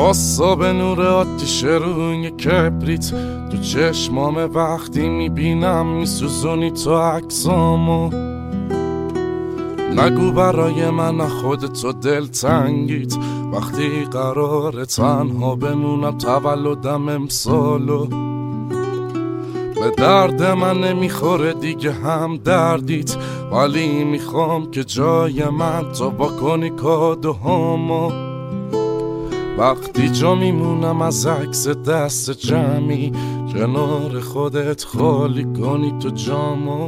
باسا به نور آتیش روی کبریت تو چشمام وقتی میبینم میسوزونی تو عکسامو. نگو برای من خودتو دلتنگیت وقتی قراره تنها بمونم تولدم امسالو. به درد من نمیخوره دیگه هم دردیت، ولی میخوام که جای من تو بکنی کادوهامو. وقتی جا میمونم از عکس دست جمعی کنار خودت خالی کنی تو جامو.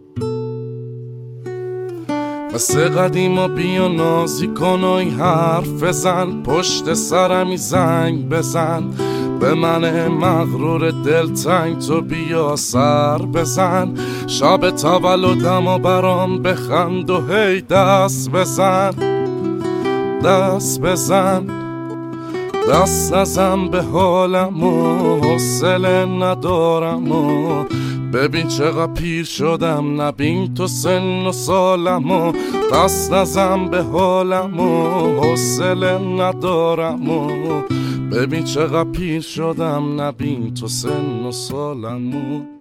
مثل قدیما بیا نازی کن و این حرف بزن، پشت سرمی زنگ بزن به من مغرور دلتنگ، تو بیا سر بزن شب تولدم و برام بخند و هی دست بزن. دست بزن دست نزن به حالم و حوصله ندارم و ببین چقدر پیر شدم، نبین تو سن و سالم و دست نزن به حالم و حوصله ندارم و ببین چقدر پیر شدم، نبین تو سن و سالم و